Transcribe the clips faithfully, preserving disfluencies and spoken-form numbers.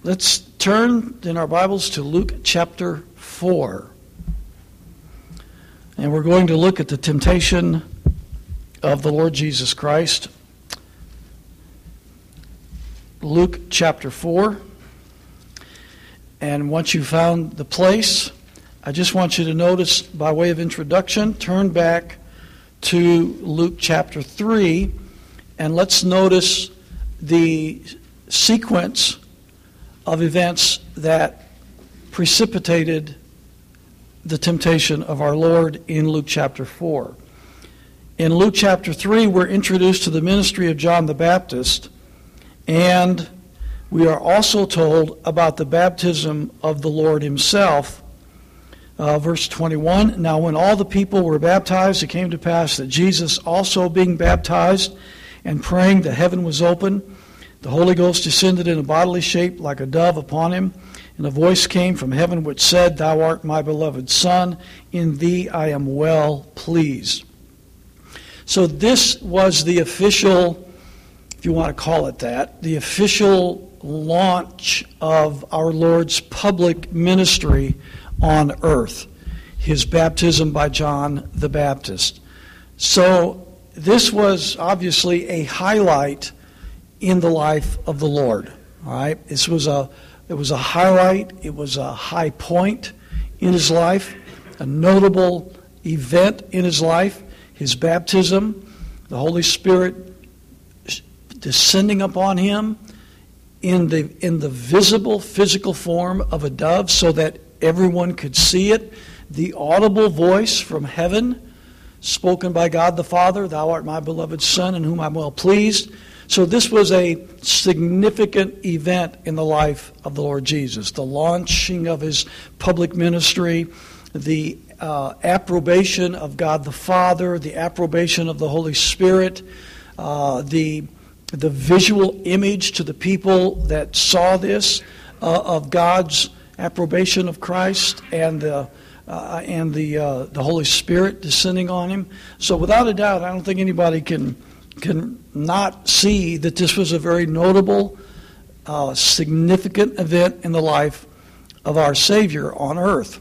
Let's turn in our Bibles to Luke chapter four. And we're going to look at the temptation of the Lord Jesus Christ. Luke chapter four. And once you've found the place, I just want you to notice, by way of introduction, turn back to Luke chapter three, and let's notice the sequence of events that precipitated the temptation of our Lord in Luke chapter four. In Luke chapter three, we're introduced to the ministry of John the Baptist, and we are also told about the baptism of the Lord himself. Uh, verse twenty-one, now when all the people were baptized, it came to pass that Jesus also being baptized and praying, the heaven was open. The Holy Ghost descended in a bodily shape like a dove upon him, and a voice came from heaven which said, Thou art my beloved Son, in thee I am well pleased. So this was the official, if you want to call it that, the official launch of our Lord's public ministry on earth, his baptism by John the Baptist. So this was obviously a highlight in the life of the Lord. All right, this was a it was a highlight. It was a high point in his life, a notable event in his life. His baptism, the Holy Spirit descending upon him in the in the visible physical form of a dove, so that everyone could see it. The audible voice from heaven, spoken by God the Father, Thou art my beloved Son, in whom I'm well pleased. So this was a significant event in the life of the Lord Jesus. The launching of his public ministry, the uh, approbation of God the Father, the approbation of the Holy Spirit, uh, the, the visual image to the people that saw this uh, of God's approbation of Christ and the uh, and the uh, the Holy Spirit descending on him. So without a doubt, I don't think anybody can can not see that this was a very notable, uh, significant event in the life of our Savior on earth.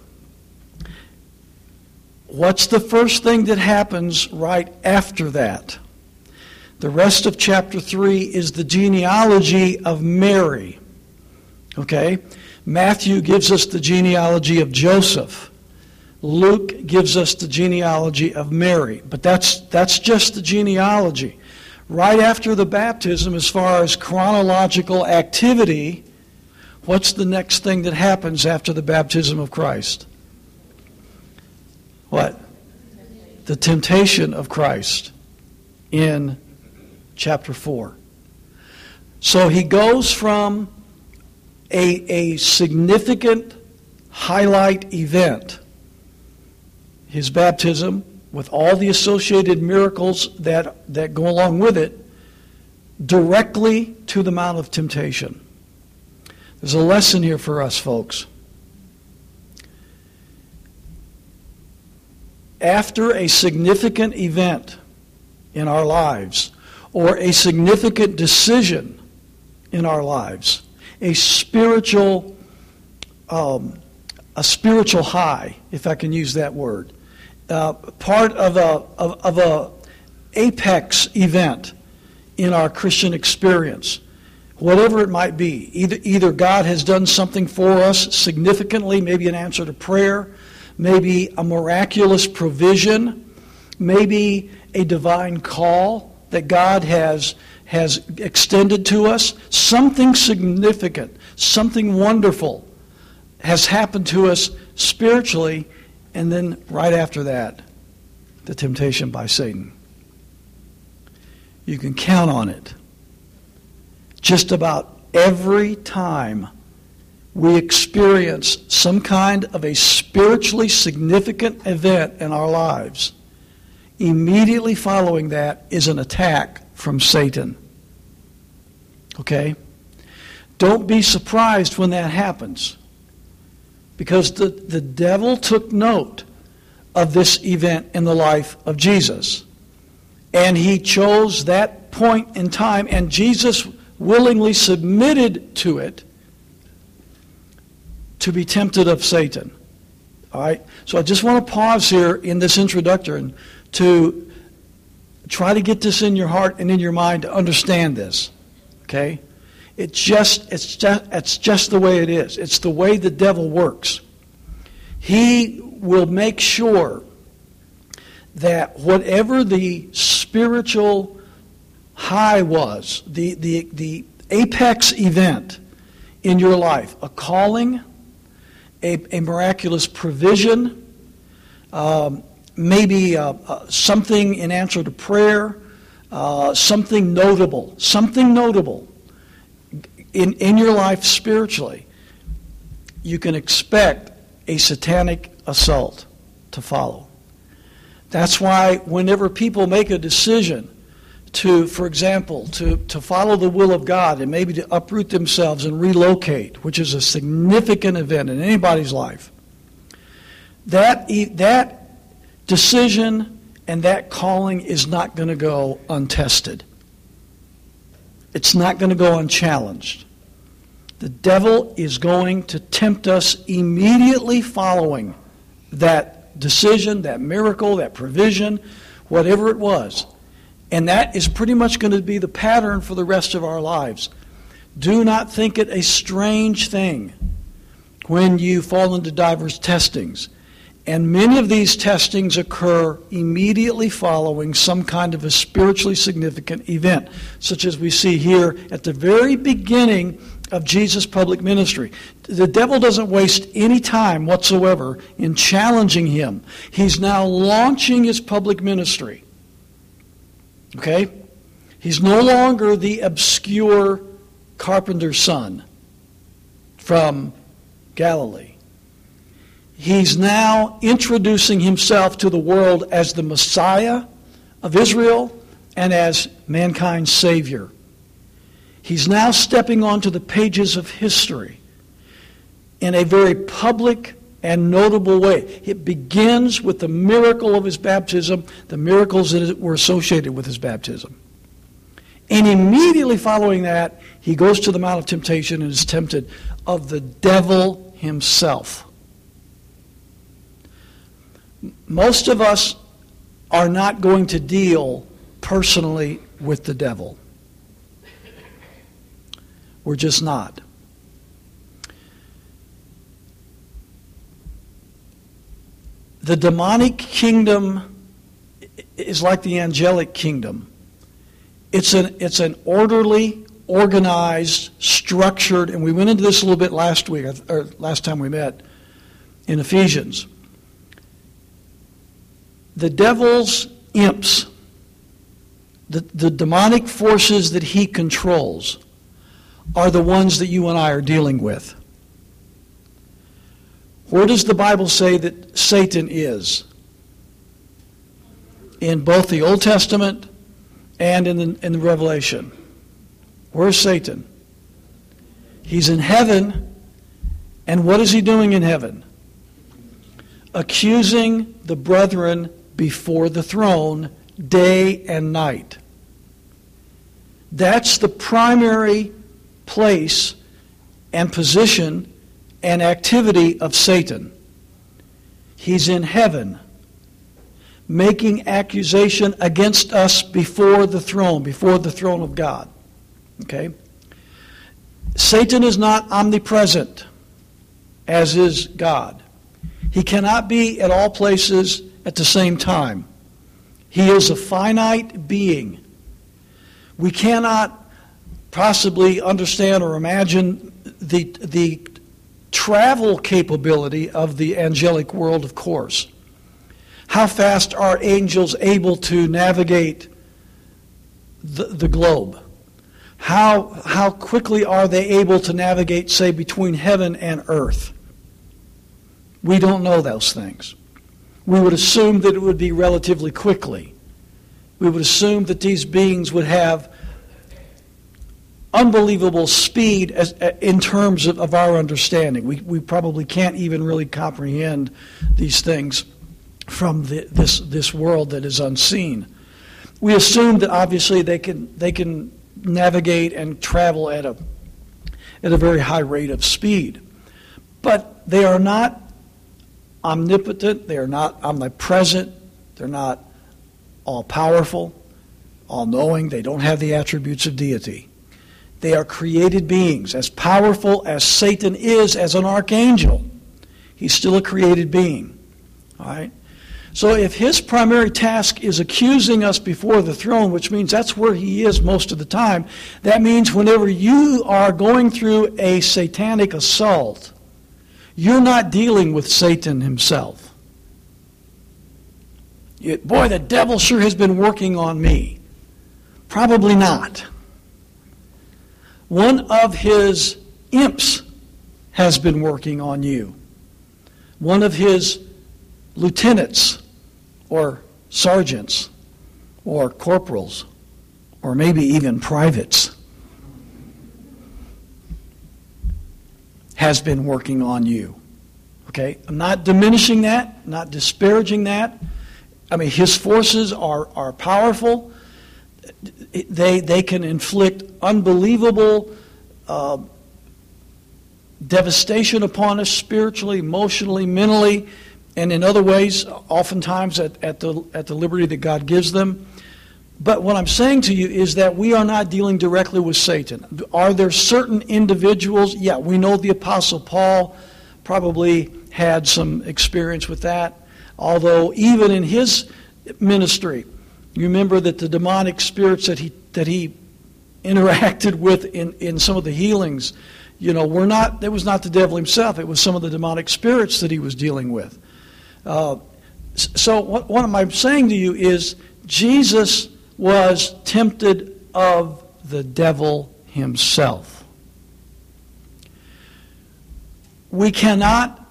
What's the first thing that happens right after that? The rest of chapter three is the genealogy of Mary. Okay? Matthew gives us the genealogy of Joseph. Luke gives us the genealogy of Mary. But that's that's just the genealogy. Right after the baptism, as far as chronological activity, what's the next thing that happens after the baptism of Christ? What? The temptation of Christ in chapter four. So he goes from a, a significant highlight event, his baptism, with all the associated miracles that, that go along with it, directly to the Mount of Temptation. There's a lesson here for us, folks. After a significant event in our lives, or a significant decision in our lives, a spiritual, um, a spiritual high, if I can use that word, uh, part of a of, of a apex event in our Christian experience, whatever it might be. Either either God has done something for us significantly, maybe an answer to prayer, maybe a miraculous provision, maybe a divine call that God has has extended to us. Something significant, something wonderful has happened to us spiritually, and then right after that, the temptation by Satan. You can count on it. Just about every time we experience some kind of a spiritually significant event in our lives, immediately following that is an attack from Satan. Okay? Don't be surprised when that happens, because the, the devil took note of this event in the life of Jesus. And he chose that point in time, and Jesus willingly submitted to it to be tempted of Satan. All right? So I just want to pause here in this introduction to try to get this in your heart and in your mind to understand this. Okay? It just it's just it's just the way it is. It's the way the devil works. He will make sure that whatever the spiritual high was, the, the, the apex event in your life, a calling, a, a miraculous provision, um, maybe uh, uh, something in answer to prayer, uh, something notable, something notable in, in your life spiritually, you can expect a satanic assault to follow. That's why whenever people make a decision to, for example, to, to follow the will of God and maybe to uproot themselves and relocate, which is a significant event in anybody's life, that, that decision and that calling is not going to go untested. It's not going to go unchallenged. The devil is going to tempt us immediately following that decision, that miracle, that provision, whatever it was. And that is pretty much going to be the pattern for the rest of our lives. Do not think it a strange thing when you fall into diverse testings. And many of these testings occur immediately following some kind of a spiritually significant event, such as we see here at the very beginning of Jesus' public ministry. The devil doesn't waste any time whatsoever in challenging him. He's now launching his public ministry. Okay? He's no longer the obscure carpenter's son from Galilee. He's now introducing himself to the world as the Messiah of Israel and as mankind's Savior. He's now stepping onto the pages of history in a very public and notable way. It begins with the miracle of his baptism, the miracles that were associated with his baptism. And immediately following that, he goes to the Mount of Temptation and is tempted of the devil himself. Most of us are not going to deal personally with the devil. We're just not. The demonic kingdom is like the angelic kingdom. It's an, it's an orderly, organized, structured, and we went into this a little bit last week, or last time we met, in Ephesians. The devil's imps, the, the demonic forces that he controls, are the ones that you and I are dealing with. Where does the Bible say that Satan is? In both the Old Testament and in the, in the Revelation. Where's Satan? He's in heaven, and what is he doing in heaven? Accusing the brethren before the throne day and night. That's the primary place and position and activity of Satan. He's in heaven, making accusation against us before the throne, before the throne of God. Okay? Satan is not omnipresent, as is God. He cannot be at all places at the same time. He is a finite being. We cannot possibly understand or imagine the, the travel capability of the angelic world, of course. How fast are angels able to navigate the, the globe? How, how quickly are they able to navigate, say, between heaven and earth? We don't know those things. We would assume that it would be relatively quickly. We would assume that these beings would have unbelievable speed as, in terms of, of our understanding. We, we probably can't even really comprehend these things from the, this, this world that is unseen. We assume that obviously they can, they can navigate and travel at a, at a very high rate of speed. But they are not omnipotent. They are not omnipresent. They're not all-powerful, all-knowing. They don't have the attributes of deity. They are created beings. As powerful as Satan is as an archangel, he's still a created being. All right? So if his primary task is accusing us before the throne, which means that's where he is most of the time, that means whenever you are going through a satanic assault, you're not dealing with Satan himself. You, boy, the devil sure has been working on me. Probably not. One of his imps has been working on you. One of his lieutenants or sergeants or corporals or maybe even privates has been working on you. Okay? I'm not diminishing that, not disparaging that. I mean, his forces are, are powerful. They, they can inflict unbelievable uh, devastation upon us spiritually, emotionally, mentally, and in other ways, oftentimes at, at, the, at the liberty that God gives them. But what I'm saying to you is that we are not dealing directly with Satan. Are there certain individuals? Yeah, we know the Apostle Paul probably had some experience with that. Although even in his ministry, you remember that the demonic spirits that he that he interacted with in, in some of the healings, you know, were not, it was not the devil himself. It was some of the demonic spirits that he was dealing with. Uh, so what, what am I saying to you is Jesus was tempted of the devil himself. We cannot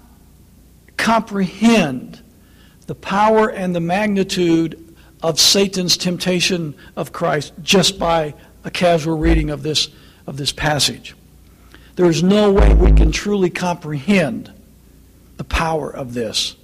comprehend the power and the magnitude of Satan's temptation of Christ just by a casual reading of this, of this passage. There is no way we can truly comprehend the power of this.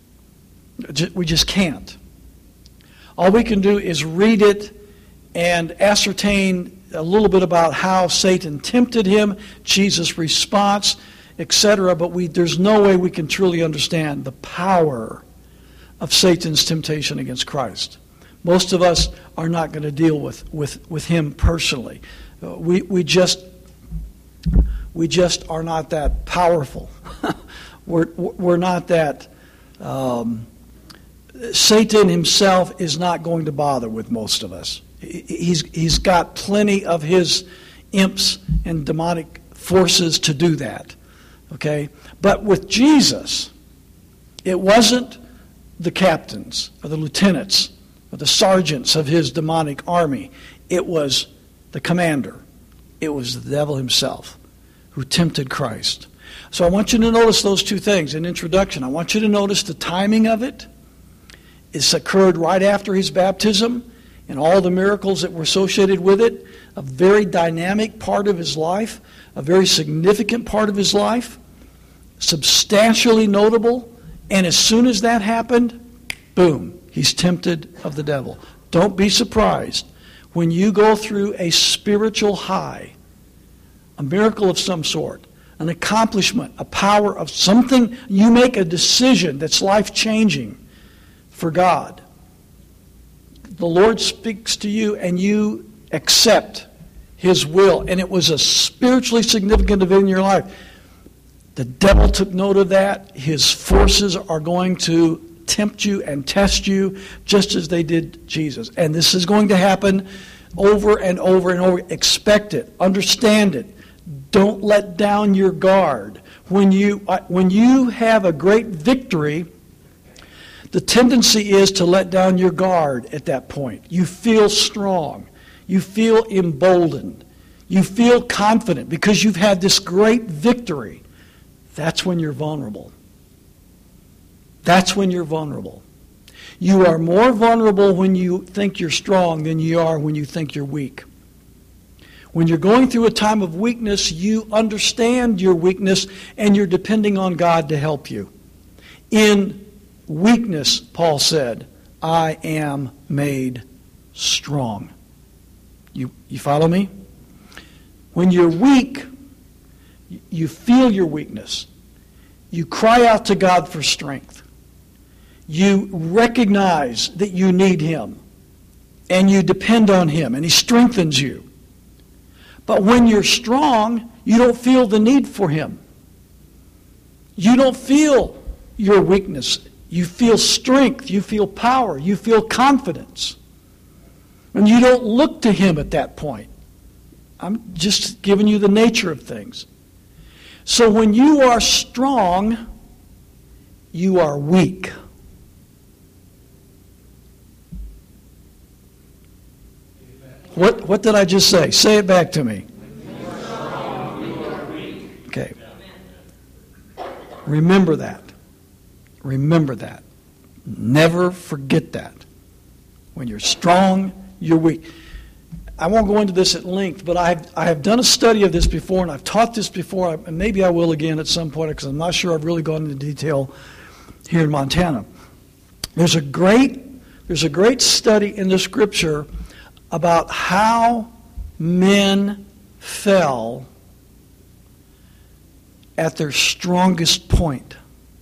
We just can't. All we can do is read it and ascertain a little bit about how Satan tempted him, Jesus' response, et cetera. But we, there's no way we can truly understand the power of Satan's temptation against Christ. Most of us are not going to deal with, with, with him personally. Uh, we, we just we just are not that powerful. we're, we're not that... Um, Satan himself is not going to bother with most of us. He's, he's got plenty of his imps and demonic forces to do that. Okay? But with Jesus, it wasn't the captains or the lieutenants or the sergeants of his demonic army. It was the commander. It was the devil himself who tempted Christ. So I want you to notice those two things in introduction. I want you to notice the timing of it. It's occurred right after his baptism and all the miracles that were associated with it. A very dynamic part of his life, a very significant part of his life, substantially notable. And as soon as that happened, boom, he's tempted of the devil. Don't be surprised when you go through a spiritual high, a miracle of some sort, an accomplishment, a power of something. You make a decision that's life-changing for God. The Lord speaks to you and you accept his will, and it was a spiritually significant event in your life. The devil took note of that. His forces are going to tempt you and test you just as they did Jesus. And this is going to happen over and over and over. Expect it. Understand it. Don't let down your guard. When you, when you have a great victory, the tendency is to let down your guard at that point. You feel strong. You feel emboldened. You feel confident because you've had this great victory. That's when you're vulnerable. That's when you're vulnerable. You are more vulnerable when you think you're strong than you are when you think you're weak. When you're going through a time of weakness, you understand your weakness and you're depending on God to help you. In weakness, Paul said, I am made strong. You, you follow me? When you're weak, you feel your weakness. You cry out to God for strength. You recognize that you need Him, and you depend on Him, and He strengthens you. But when you're strong, you don't feel the need for Him. You don't feel your weakness. You feel strength. You feel power. You feel confidence. And you don't look to Him at that point. I'm just giving you the nature of things. So when you are strong, you are weak. What, what did I just say? Say it back to me. Okay. Remember that. Remember that. Never forget that. When you're strong, you're weak. I won't go into this at length, but I have, I have done a study of this before, and I've taught this before, and maybe I will again at some point, because I'm not sure I've really gone into detail here in Montana. There's a great, there's a great study in the Scripture about how men fell at their strongest point.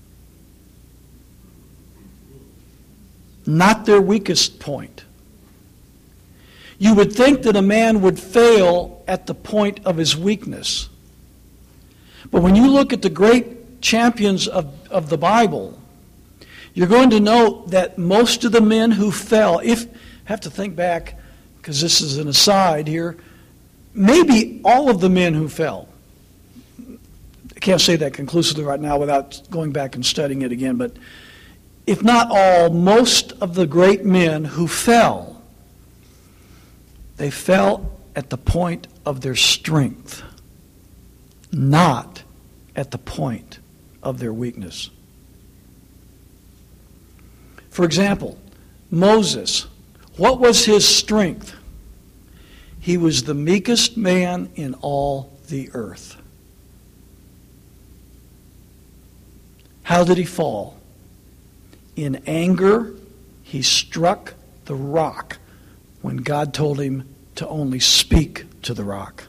Not their weakest point. You would think that a man would fail at the point of his weakness. But when you look at the great champions of, of the Bible, you're going to note that most of the men who fell, if have to think back, because this is an aside here, maybe all of the men who fell. I can't say that conclusively right now without going back and studying it again, but if not all, most of the great men who fell, they fell at the point of their strength, not at the point of their weakness. For example, Moses, what was his strength? He was the meekest man in all the earth. How did he fall? In anger, he struck the rock when God told him to only speak to the rock.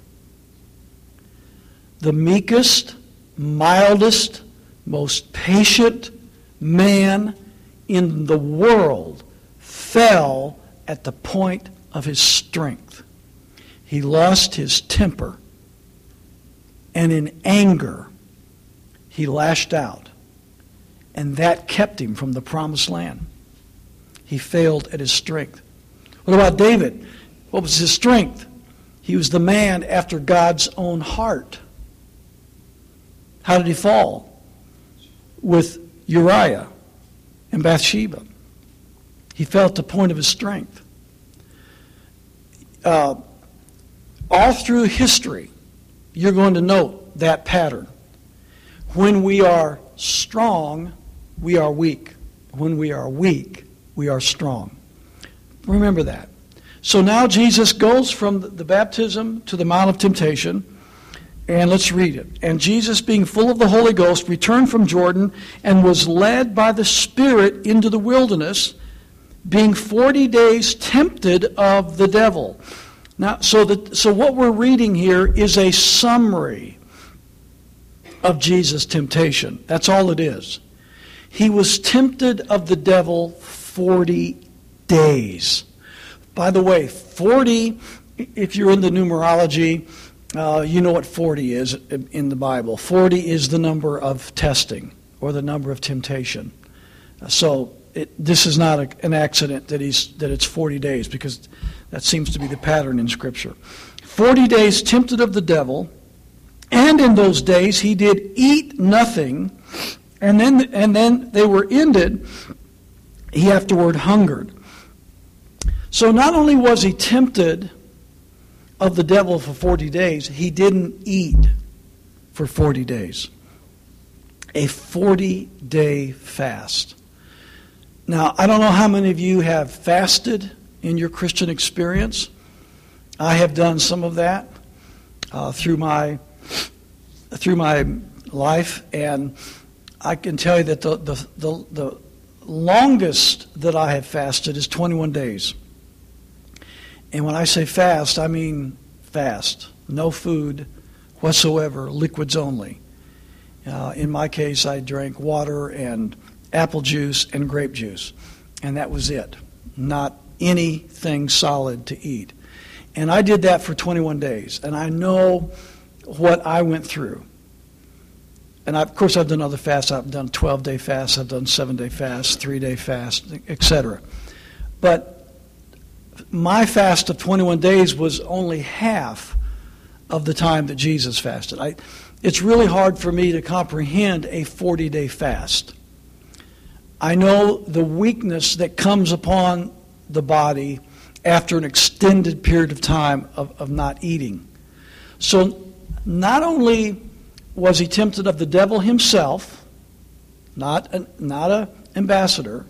The meekest, mildest, most patient man in the world fell at the point of his strength. He lost his temper, and in anger, he lashed out, and that kept him from the promised land. He failed at his strength. What about David? What was his strength? He was the man after God's own heart. How did he fall? With Uriah and Bathsheba. He fell at the point of his strength. Uh, all through history, you're going to note that pattern. When we are strong, we are weak. When we are weak, we are strong. Remember that. So now Jesus goes from the baptism to the Mount of Temptation, and let's read it. And Jesus, being full of the Holy Ghost, returned from Jordan and was led by the Spirit into the wilderness, being forty days tempted of the devil. Now, so that so what we're reading here is a summary of Jesus' temptation. That's all it is. He was tempted of the devil forty days. By the way, forty, if you're in the numerology, uh, you know what forty is in the Bible. forty is the number of testing or the number of temptation. So it, this is not a, an accident that he's that it's forty days, because that seems to be the pattern in Scripture. forty days tempted of the devil, and in those days he did eat nothing, and then and then they were ended. He afterward hungered. So not only was he tempted of the devil for forty days, he didn't eat for forty days. A forty-day fast. Now, I don't know how many of you have fasted in your Christian experience. I have done some of that uh, through my through my life, and I can tell you that the the, the, the longest that I have fasted is twenty-one days. And when I say fast, I mean fast. No food whatsoever, liquids only. Uh, in my case, I drank water and apple juice and grape juice, and that was it. Not anything solid to eat. And I did that for twenty-one days, and I know what I went through. And I, of course, I've done other fasts. I've done twelve-day fasts. I've done seven-day fasts, three-day fasts, et cetera. But my fast of twenty-one days was only half of the time that Jesus fasted. I, it's really hard for me to comprehend a forty-day fast. I know the weakness that comes upon the body after an extended period of time of, of not eating. So not only was he tempted of the devil himself, not an, not an ambassador,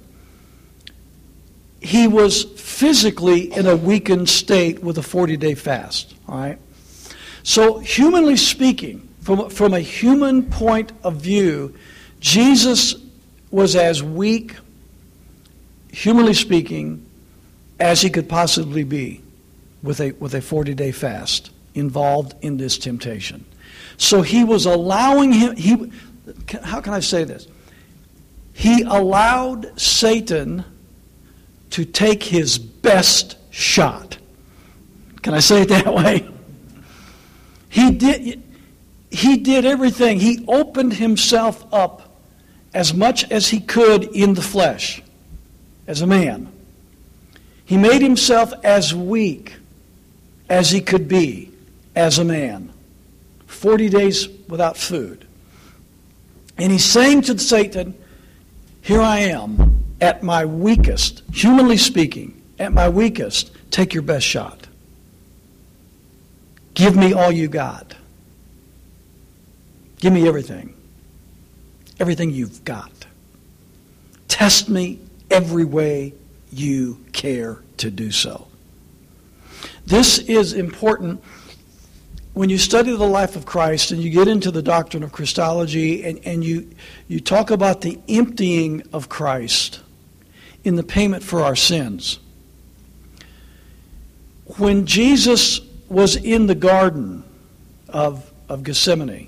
he was physically in a weakened state with a forty-day fast. All right? So humanly speaking, from, from a human point of view, Jesus was as weak, humanly speaking, as he could possibly be with a with a forty-day fast involved in this temptation. So he was allowing him, he, how can I say this? He allowed Satan to take his best shot. Can I say it that way? He did, he did everything. He opened himself up as much as he could in the flesh, as a man. He made himself as weak as he could be as a man. Forty days without food. And he's saying to Satan, here I am at my weakest, humanly speaking, at my weakest, take your best shot. Give me all you got. Give me everything. Everything you've got. Test me every way you care to do so. This is important when you study the life of Christ and you get into the doctrine of Christology and, and you, you talk about the emptying of Christ in the payment for our sins. When Jesus was in the Garden of, of Gethsemane,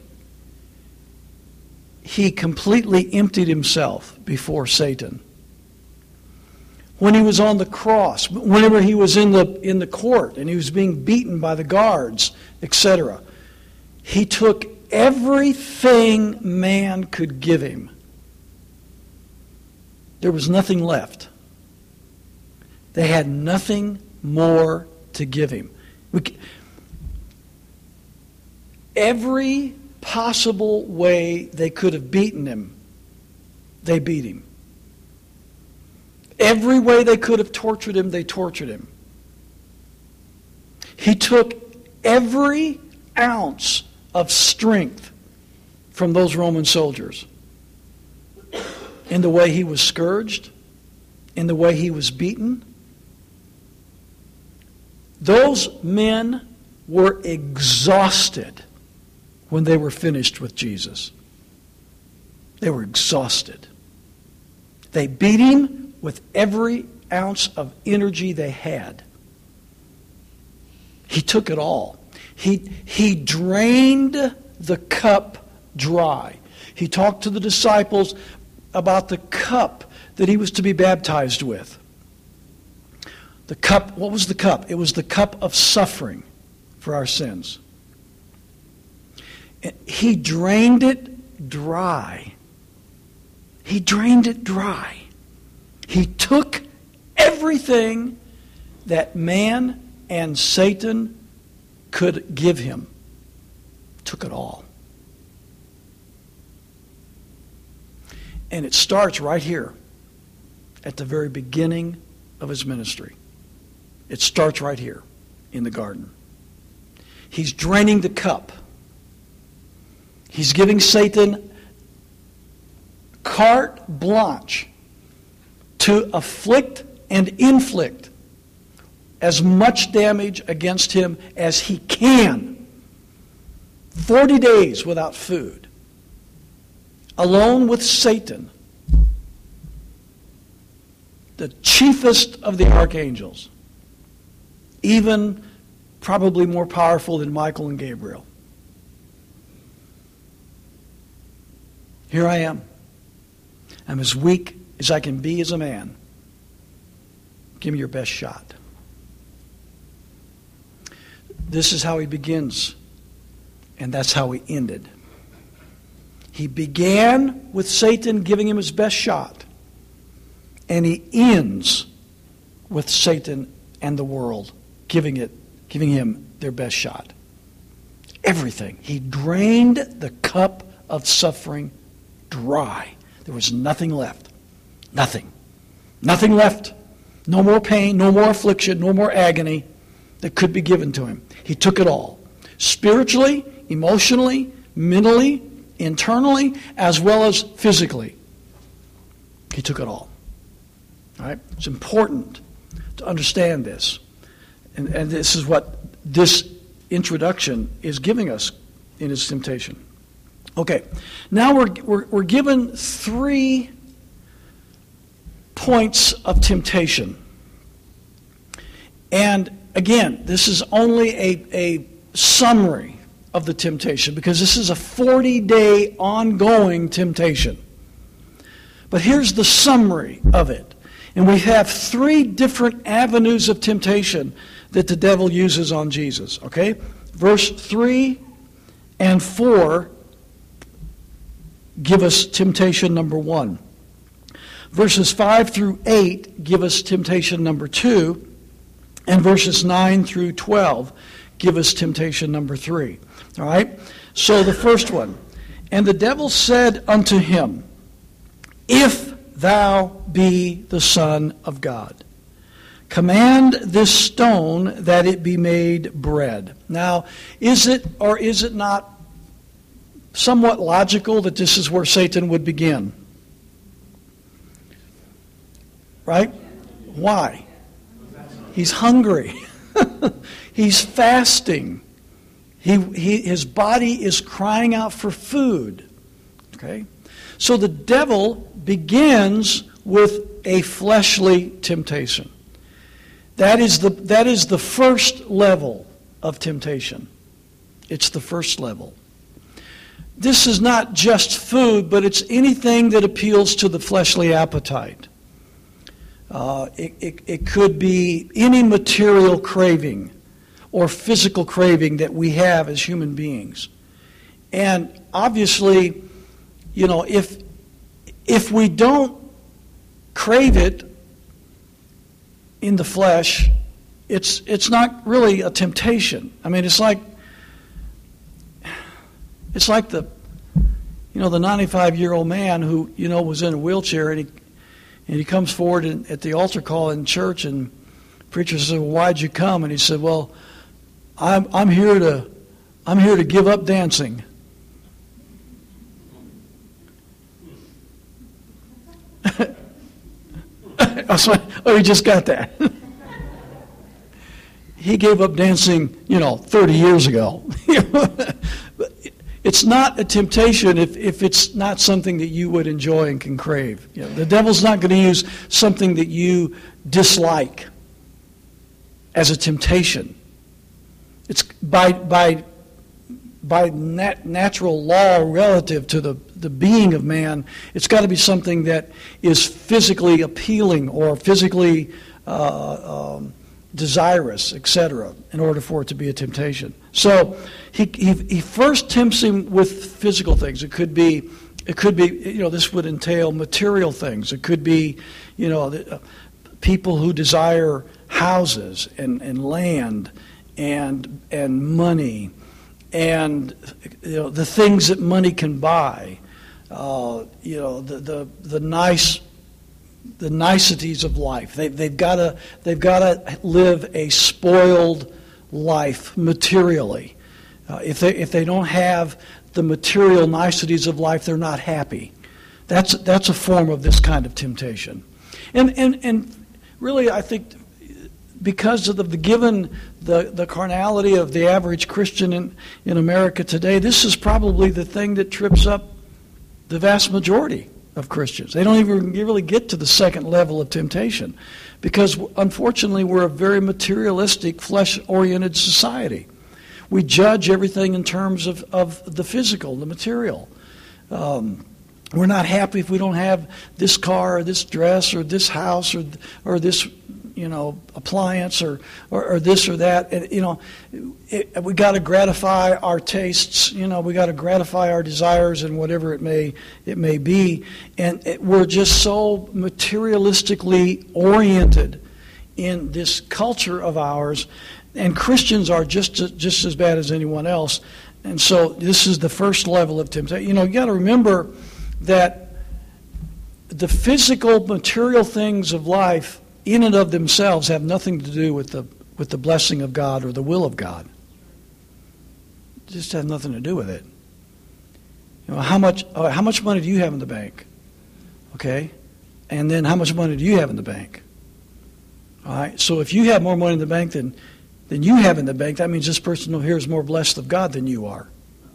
he completely emptied himself before Satan. When he was on the cross, whenever he was in the in the court and he was being beaten by the guards, et cetera, he took everything man could give him. There was nothing left. They had nothing more to give him. We, every possible way they could have beaten him, they beat him. Every way they could have tortured him, they tortured him. He took every ounce of strength from those Roman soldiers in the way he was scourged, in the way he was beaten. Those men were exhausted when they were finished with Jesus. They were exhausted. They beat him with every ounce of energy they had. He took it all. He, he drained the cup dry. He talked to the disciples about the cup that he was to be baptized with. The cup, what was the cup? It was the cup of suffering for our sins. He drained it dry. He drained it dry. He took everything that man and Satan could give him. Took it all. And it starts right here at the very beginning of his ministry. It starts right here in the garden. He's draining the cup. He's giving Satan carte blanche to afflict and inflict as much damage against him as he can. Forty days without food. Alone with Satan, the chiefest of the archangels, even probably more powerful than Michael and Gabriel. Here I am. I'm as weak as I can be as a man. Give me your best shot. This is how he begins, and that's how he ended. He began with Satan giving him his best shot, and he ends with Satan and the world giving it, giving him their best shot. Everything. He drained the cup of suffering dry. There was nothing left. Nothing. Nothing left. No more pain, no more affliction, no more agony that could be given to him. He took it all. Spiritually, emotionally, mentally, internally, as well as physically. He took it all. All right? It's important to understand this. And, and this is what this introduction is giving us in his temptation. Okay, now we're, we're, we're given three points of temptation. And again, this is only a, a summary of the temptation because this is a forty-day ongoing temptation. But here's the summary of it. And we have three different avenues of temptation that the devil uses on Jesus. Okay? Verse three and four give us temptation number one. Verses five through eight give us temptation number two. And verses nine through twelve give us temptation number three. All right? So the first one. And the devil said unto him, If thou be the Son of God, command this stone that it be made bread. Now, is it or is it not somewhat logical that this is where Satan would begin? Right? Why? He's hungry. He's fasting. He, he, his body is crying out for food. Okay? So the devil begins with a fleshly temptation. That is the, that is the first level of temptation. It's the first level. This is not just food, but it's anything that appeals to the fleshly appetite. Uh, it, it, it could be any material craving or physical craving that we have as human beings. And obviously, you know, if if we don't crave it in the flesh, it's it's not really a temptation. I mean, it's like it's like the you know the ninety-five-year-old man who you know was in a wheelchair and he and he comes forward in, at the altar call in church and the preacher says, "Well, why'd you come?" And he said, "Well, I'm I'm here to I'm here to give up dancing." Oh, you just got that. He gave up dancing, you know, thirty years ago. It's not a temptation if, if it's not something that you would enjoy and can crave. You know, the devil's not going to use something that you dislike as a temptation. It's by by by nat- natural law relative to the, the being of man, it's got to be something that is physically appealing or physically uh, um, desirous, et cetera, in order for it to be a temptation. So he, he he first tempts him with physical things. It could be, it could be, you know, this would entail material things. It could be, you know, the, uh, people who desire houses and, and land and and money. And you know the things that money can buy, uh, you know the, the the nice, the niceties of life. They they've got to they've got to live a spoiled life materially. Uh, if they if they don't have the material niceties of life, they're not happy. That's that's a form of this kind of temptation. And and and really, I think, because of the, the given the, the carnality of the average Christian in, in America today, this is probably the thing that trips up the vast majority of Christians. They don't even really get to the second level of temptation because, unfortunately, we're a very materialistic, flesh-oriented society. We judge everything in terms of, of the physical, the material. Um, We're not happy if we don't have this car or this dress or this house or or this, you know, appliance or, or, or this or that. And, you know, it, we got to gratify our tastes. You know, we got to gratify our desires and whatever it may it may be. And it, we're just so materialistically oriented in this culture of ours. And Christians are just just as bad as anyone else. And so this is the first level of temptation. You know, you got to remember that the physical, material things of life, in and of themselves, have nothing to do with the with the blessing of God or the will of God. Just have nothing to do with it. You know, how much uh, how much money do you have in the bank? Okay, and then how much money do you have in the bank? All right. So if you have more money in the bank than than you have in the bank, that means this person over here is more blessed of God than you are.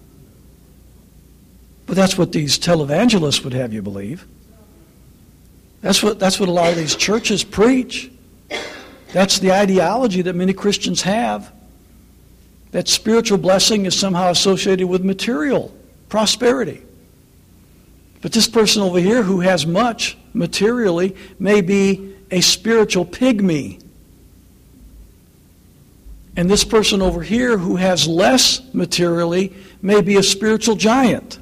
But that's what these televangelists would have you believe. That's what that's what a lot of these churches preach. That's the ideology that many Christians have. That spiritual blessing is somehow associated with material prosperity. But this person over here who has much materially may be a spiritual pygmy. And this person over here who has less materially may be a spiritual giant.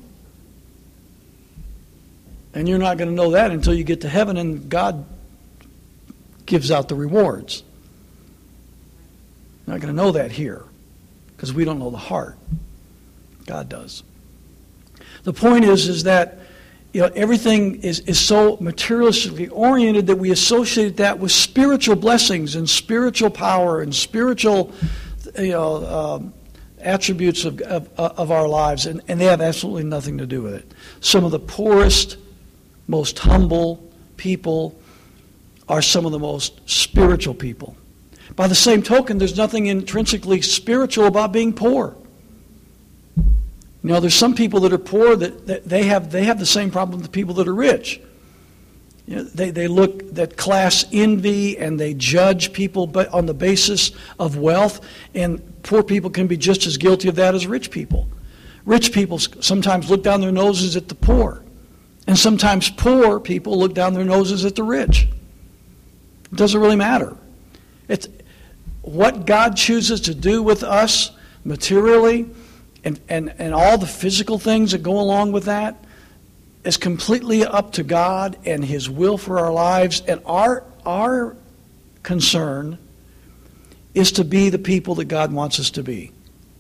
And you're not going to know that until you get to heaven and God gives out the rewards. You're not going to know that here because we don't know the heart. God does. The point is, is that you know everything is, is so materialistically oriented that we associate that with spiritual blessings and spiritual power and spiritual you know um, attributes of, of, of our lives, and, and they have absolutely nothing to do with it. Some of the poorest, most humble people are some of the most spiritual people. By the same token, there's nothing intrinsically spiritual about being poor. You know, there's some people that are poor that, that they have they have the same problem with the people that are rich. You know, they, they look at class envy and they judge people on the basis of wealth, and poor people can be just as guilty of that as rich people. Rich people sometimes look down their noses at the poor. And sometimes poor people look down their noses at the rich. It doesn't really matter. It's what God chooses to do with us materially and, and, and all the physical things that go along with that is completely up to God and His will for our lives. And our, our concern is to be the people that God wants us to be.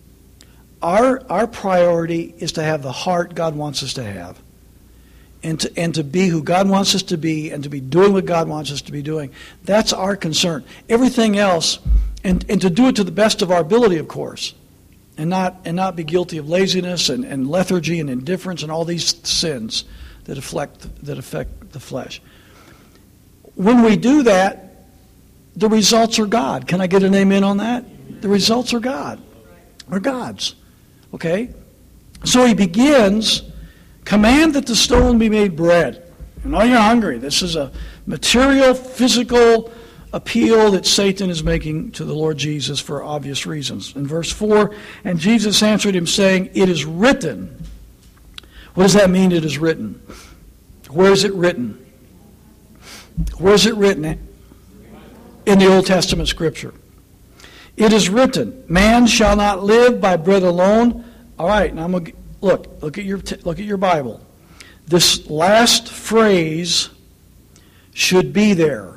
Our, our priority is to have the heart God wants us to have. And to, and to be who God wants us to be and to be doing what God wants us to be doing. That's our concern. Everything else, and, and to do it to the best of our ability, of course, and not and not be guilty of laziness and, and lethargy and indifference and all these sins that affect, that affect the flesh. When we do that, the results are God. Can I get an amen on that? The results are God. Are God's. Okay? So he begins... Command that the stone be made bread. I know you're hungry. This is a material, physical appeal that Satan is making to the Lord Jesus for obvious reasons. In verse four, and Jesus answered him, saying, it is written. What does that mean, it is written? Where is it written? Where is it written? In the Old Testament Scripture. It is written, man shall not live by bread alone. All right, now I'm going to... Look, look at your look at your Bible. This last phrase should be there.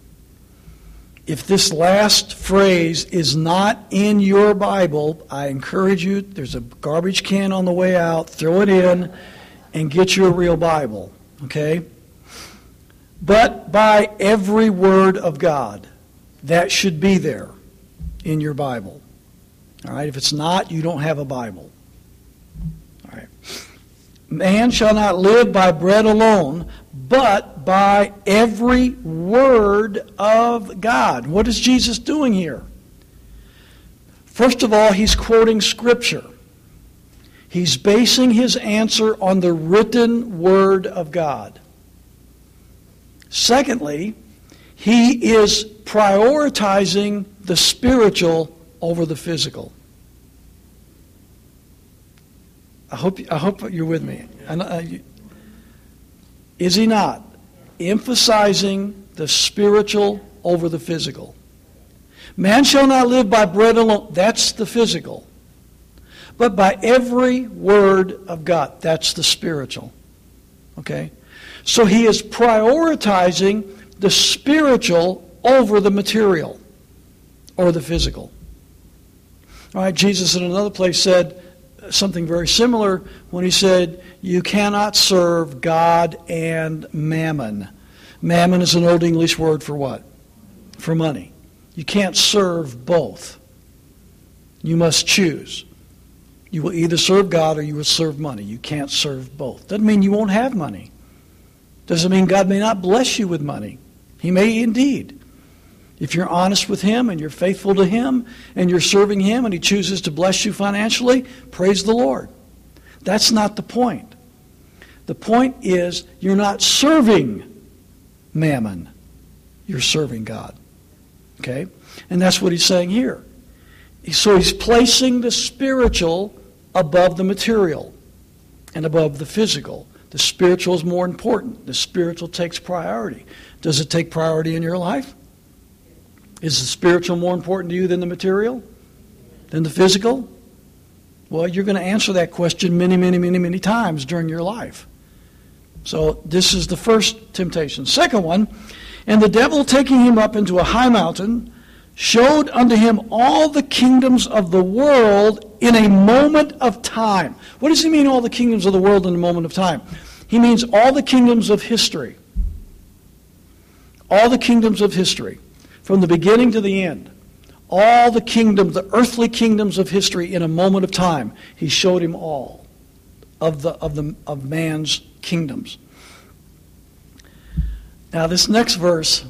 If this last phrase is not in your Bible, I encourage you, there's a garbage can on the way out, throw it in and get you a real Bible, okay? But by every word of God, that should be there in your Bible. All right, if it's not, you don't have a Bible. Man shall not live by bread alone, but by every word of God. What is Jesus doing here? First of all, he's quoting Scripture. He's basing his answer on the written Word of God. Secondly, he is prioritizing the spiritual over the physical. I hope I hope you're with me. I know, I, Is he not? Emphasizing the spiritual over the physical. Man shall not live by bread alone. That's the physical. But by every word of God. That's the spiritual. Okay? So he is prioritizing the spiritual over the material or the physical. All right, Jesus in another place said something very similar when he said, you cannot serve God and mammon. Mammon is an Old English word for what? For money. You can't serve both. You must choose. You will either serve God or you will serve money. You can't serve both. Doesn't mean you won't have money. Doesn't mean God may not bless you with money. He may indeed. If you're honest with Him and you're faithful to Him and you're serving Him and He chooses to bless you financially, praise the Lord. That's not the point. The point is you're not serving mammon. You're serving God. Okay? And that's what he's saying here. So he's placing the spiritual above the material and above the physical. The spiritual is more important. The spiritual takes priority. Does it take priority in your life? Is the spiritual more important to you than the material? Than the physical? Well, you're going to answer that question many, many, many, many times during your life. So this is the first temptation. Second one, and the devil taking him up into a high mountain showed unto him all the kingdoms of the world in a moment of time. What does he mean, all the kingdoms of the world in a moment of time? He means all the kingdoms of history. All the kingdoms of history. From the beginning to the end. All the kingdoms, the earthly kingdoms of history in a moment of time. He showed him all of the of the of man's kingdoms. Now this next verse,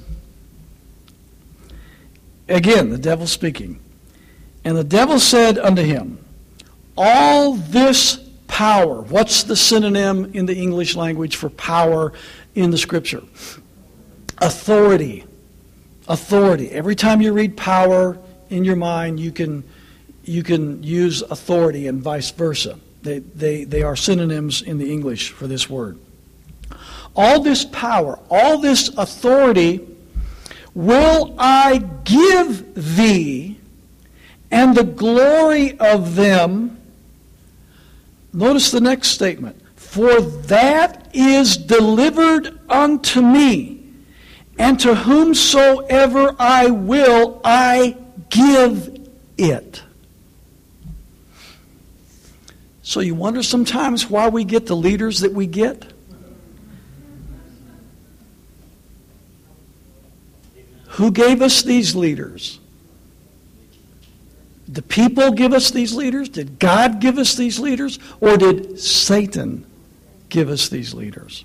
again, the devil speaking. And the devil said unto him, all this power. What's the synonym in the English language for power in the Scripture? Authority. Authority. Every time you read power in your mind, you can you can use authority and vice versa. They they they are synonyms in the English for this word. All this power, all this authority will I give thee, and the glory of them. Notice the next statement. For that is delivered unto me, and to whomsoever I will, I give it. So you wonder sometimes why we get the leaders that we get? Who gave us these leaders? Did the people give us these leaders? Did God give us these leaders? Or did Satan give us these leaders?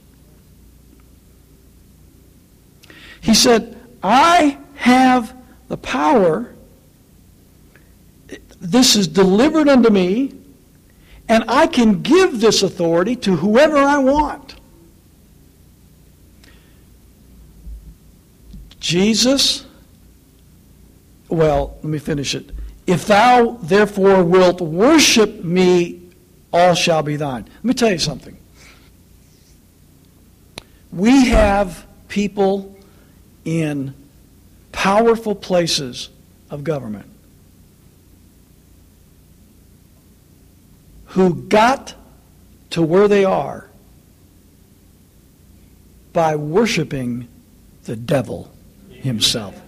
He said, I have the power. This is delivered unto me, and I can give this authority to whoever I want. Jesus, well, let me finish it. If thou therefore wilt worship me, all shall be thine. Let me tell you something. We have people in powerful places of government who got to where they are by worshiping the devil himself.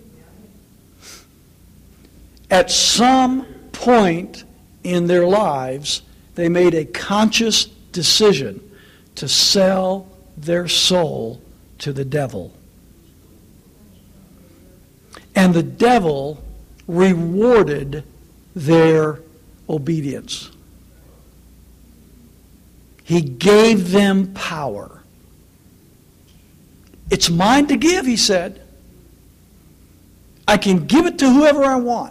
At some point in their lives, they made a conscious decision to sell their soul to the devil. And the devil rewarded their obedience. He gave them power. It's mine to give, he said. I can give it to whoever I want.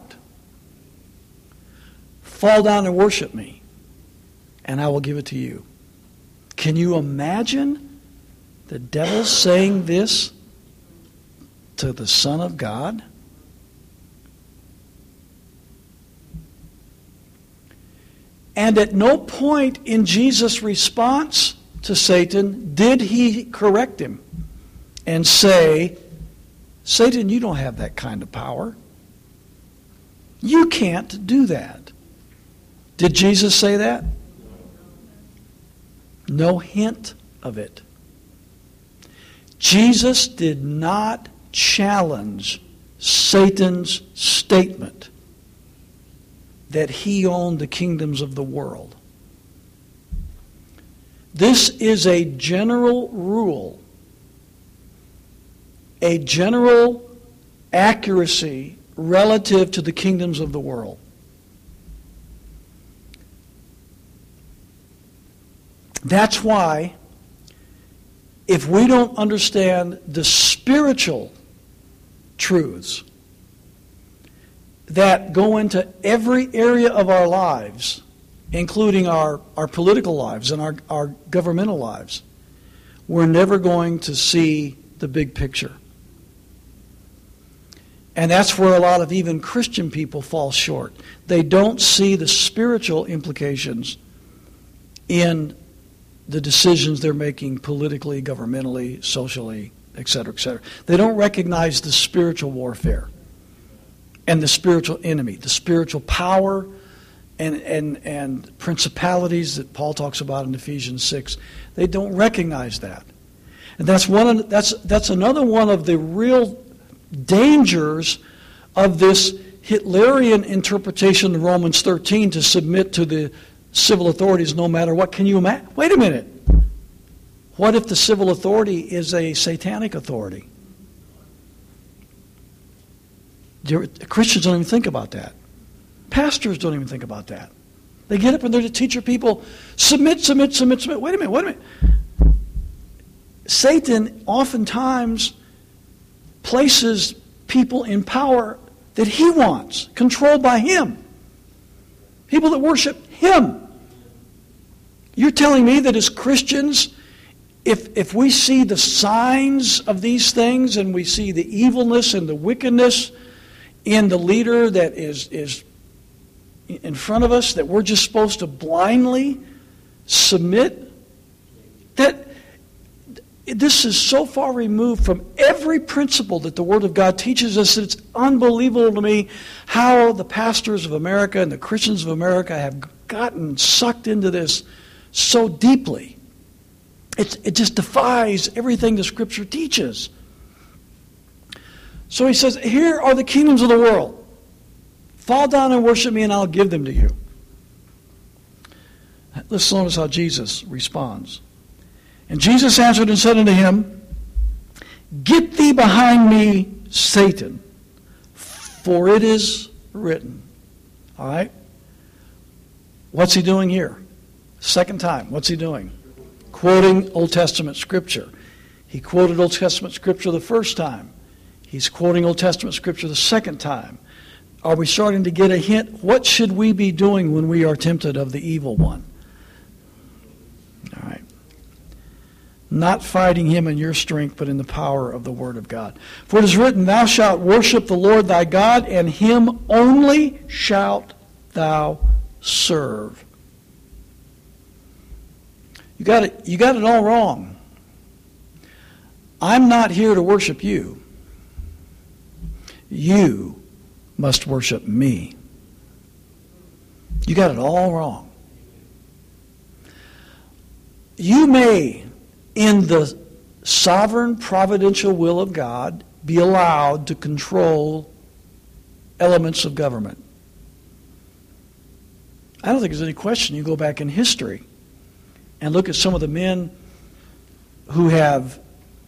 Fall down and worship me, and I will give it to you. Can you imagine the devil saying this to the Son of God? And at no point in Jesus' response to Satan, did he correct him and say, Satan, you don't have that kind of power. You can't do that. Did Jesus say that? No hint of it. Jesus did not challenge Satan's statement that he owned the kingdoms of the world. This is a general rule, a general accuracy relative to the kingdoms of the world. That's why, if we don't understand the spiritual truths that go into every area of our lives, including our, our political lives and our, our governmental lives, we're never going to see the big picture. And that's where a lot of even Christian people fall short. They don't see the spiritual implications in the decisions they're making politically, governmentally, socially, et cetera, et cetera. They don't recognize the spiritual warfare and the spiritual enemy, the spiritual power and, and, and principalities that Paul talks about in Ephesians six. They don't recognize that. And that's one of, that's that's another one of the real dangers of this Hitlerian interpretation of Romans thirteen, to submit to the civil authorities no matter what. Can you imagine? Wait a minute. What if the civil authority is a satanic authority? Christians don't even think about that. Pastors don't even think about that. They get up and they're to teach your people, submit, submit, submit, submit. Wait a minute, wait a minute. Satan oftentimes places people in power that he wants, controlled by him. People that worship him. You're telling me that as Christians, if if we see the signs of these things and we see the evilness and the wickedness in the leader that is, is in front of us, that we're just supposed to blindly submit? That this is so far removed from every principle that the Word of God teaches us that it's unbelievable to me how the pastors of America and the Christians of America have gotten sucked into this so deeply. It, it just defies everything the Scripture teaches. So he says, here are the kingdoms of the world. Fall down and worship me and I'll give them to you. Let's notice how Jesus responds. And Jesus answered and said unto him, Get thee behind me, Satan, for it is written. All right? What's he doing here? Second time. What's he doing? Quoting Old Testament Scripture. He quoted Old Testament Scripture the first time. He's quoting Old Testament Scripture the second time. Are we starting to get a hint? What should we be doing when we are tempted of the evil one? All right. Not fighting him in your strength, but in the power of the Word of God. For it is written, Thou shalt worship the Lord thy God, and him only shalt thou serve. You got it, you got it all wrong. I'm not here to worship you. You must worship me. You got it all wrong. You may, in the sovereign providential will of God, be allowed to control elements of government. I don't think there's any question. You go back in history and look at some of the men who have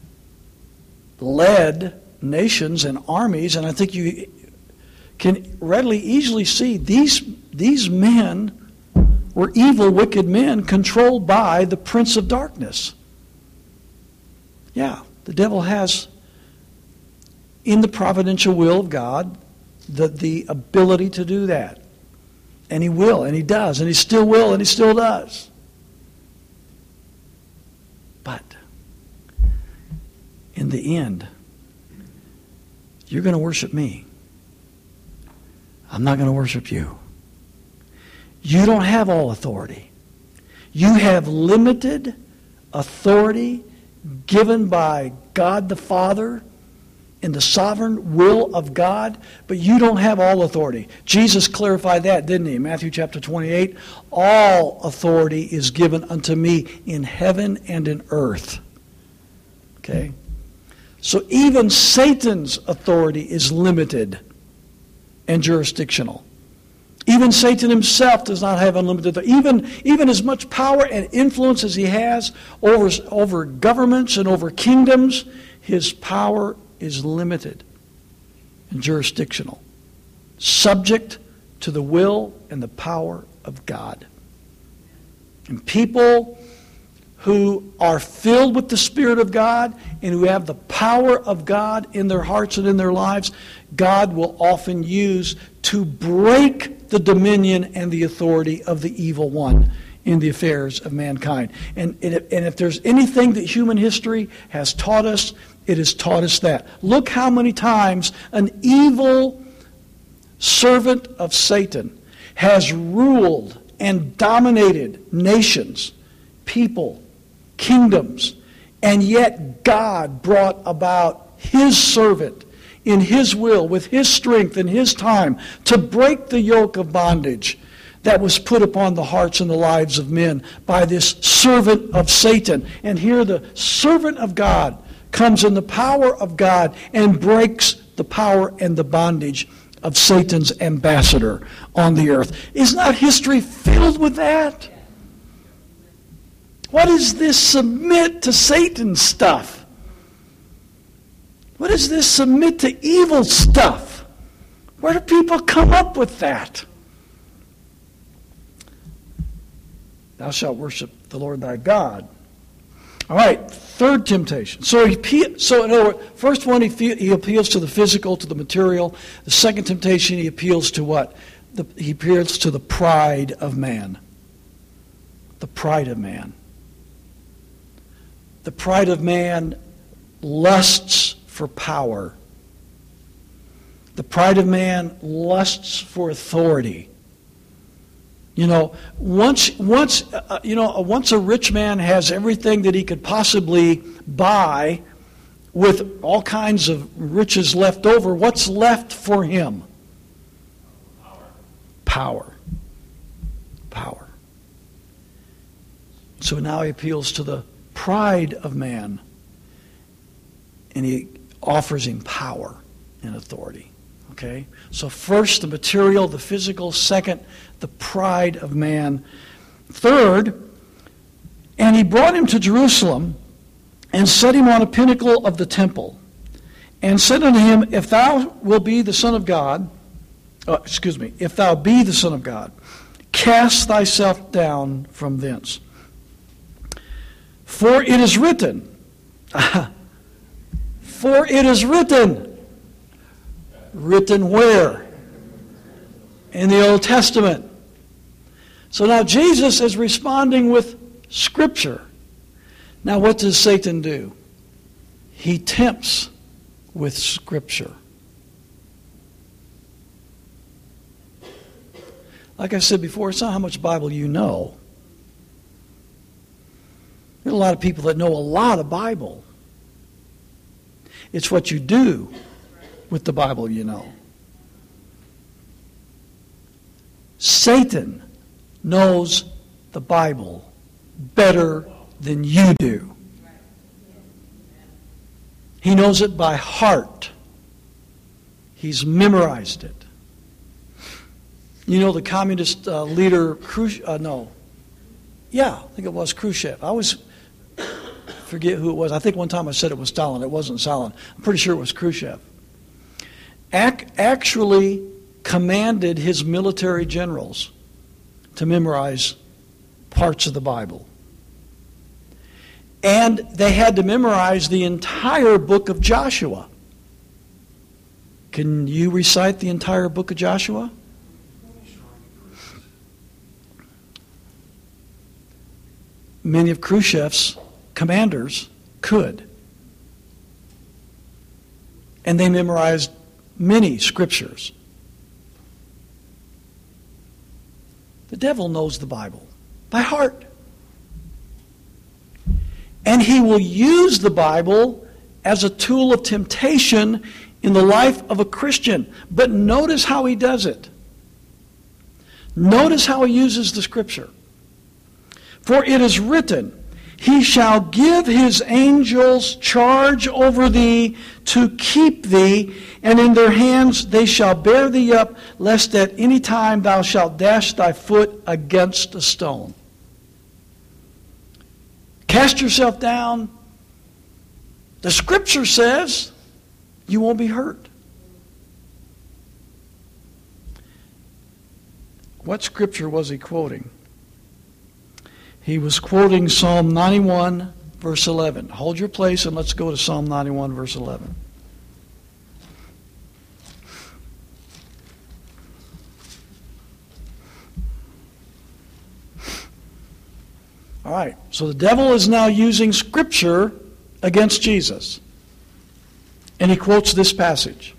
led nations and armies, and I think you can readily, easily see these, these men were evil, wicked men controlled by the prince of darkness. Yeah, the devil has, in the providential will of God, the, the ability to do that. And he will, and he does, and he still will, and he still does. But in the end, you're going to worship me. I'm not going to worship you. You don't have all authority. You have limited authority given by God the Father in the sovereign will of God, but you don't have all authority. Jesus clarified that, didn't he? In Matthew chapter twenty-eight, all authority is given unto me in heaven and in earth. Okay? So even Satan's authority is limited and jurisdictional. Even Satan himself does not have unlimited authority. Even, even as much power and influence as he has over, over governments and over kingdoms, his power is limited and jurisdictional, subject to the will and the power of God. And people who are filled with the Spirit of God and who have the power of God in their hearts and in their lives, God will often use to break the dominion and the authority of the evil one in the affairs of mankind. And, and, if, and if there's anything that human history has taught us, it has taught us that. Look how many times an evil servant of Satan has ruled and dominated nations, people, kingdoms, and yet God brought about His servant in His will, with His strength and His time, to break the yoke of bondage that was put upon the hearts and the lives of men by this servant of Satan. And here the servant of God comes in the power of God and breaks the power and the bondage of Satan's ambassador on the earth. Is not history filled with that? What is this submit to Satan stuff? What is this submit to evil stuff? Where do people come up with that? Thou shalt worship the Lord thy God. All right, third temptation. So, he, so in other words, first one, he, he appeals to the physical, to the material. The second temptation, he appeals to what? The, he appeals to the pride of man. The pride of man. The pride of man lusts for power. The pride of man lusts for authority. You know, once once uh, you know, once a rich man has everything that he could possibly buy, with all kinds of riches left over, what's left for him? Power. Power. So now he appeals to the pride of man, and he offers him power and authority. Okay? So first, the material, the physical. Second, the pride of man. Third, and he brought him to Jerusalem and set him on a pinnacle of the temple and said unto him, If thou wilt be the Son of God, uh, excuse me, if thou be the Son of God, cast thyself down from thence. For it is written, for it is written, written where? In the Old Testament. So now Jesus is responding with Scripture. Now what does Satan do? He tempts with Scripture. Like I said before, it's not how much Bible you know. There are a lot of people that know a lot of Bible. It's what you do with the Bible you know. Satan knows the Bible better than you do. He knows it by heart. He's memorized it. You know the communist uh, leader, Khrushchev, uh, no. Yeah, I think it was Khrushchev. I always forget who it was. I think one time I said it was Stalin. It wasn't Stalin. I'm pretty sure it was Khrushchev. Ac- actually commanded his military generals to memorize parts of the Bible. And they had to memorize the entire book of Joshua. Can you recite the entire book of Joshua? Many of Khrushchev's commanders could. And they memorized many scriptures. The devil knows the Bible by heart. And he will use the Bible as a tool of temptation in the life of a Christian. But notice how he does it. Notice how he uses the Scripture. For it is written, He shall give His angels charge over thee to keep thee, and in their hands they shall bear thee up, lest at any time thou shalt dash thy foot against a stone. Cast yourself down. The Scripture says you won't be hurt. What Scripture was he quoting? He was quoting Psalm ninety-one, verse eleven. Hold your place and let's go to Psalm ninety-one, verse eleven. All right, so the devil is now using Scripture against Jesus. And he quotes this passage.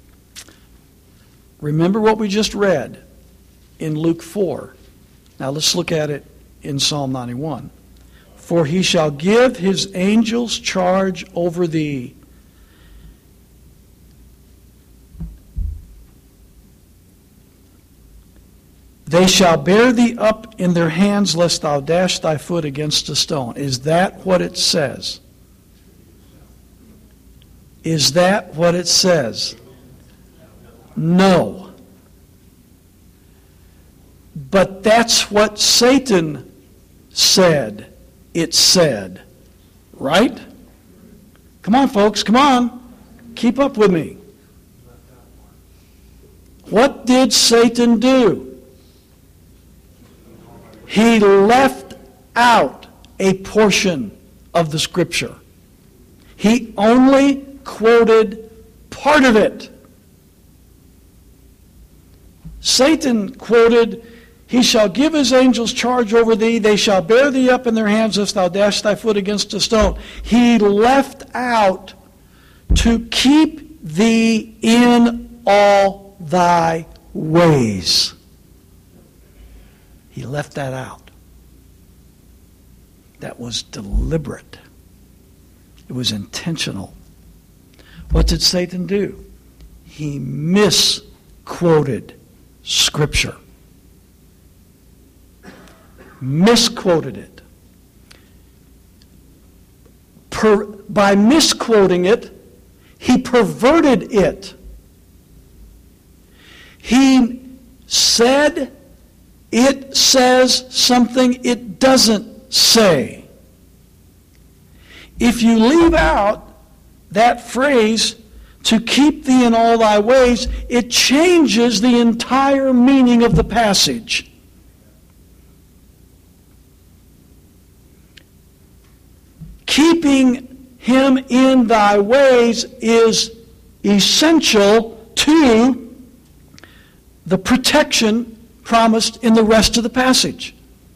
Remember what we just read in Luke four. Now let's look at it in Psalm ninety-one. For he shall give his angels charge over thee. They shall bear thee up in their hands, lest thou dash thy foot against a stone. Is that what it says? Is that what it says? No. But that's what Satan said it said. Right? Come on, folks, come on. Keep up with me. What did Satan do? He left out a portion of the Scripture. He only quoted part of it. Satan quoted, He shall give His angels charge over thee, they shall bear thee up in their hands, lest thou dash thy foot against a stone. He left out, to keep thee in all thy ways. He left that out. That was deliberate. It was intentional. What did Satan do? He misquoted Scripture. Misquoted it. Per, by misquoting it, he perverted it. He said it says something it doesn't say. If you leave out that phrase, to keep thee in all thy ways, it changes the entire meaning of the passage. Keeping him in thy ways is essential to the protection promised in the rest of the passage.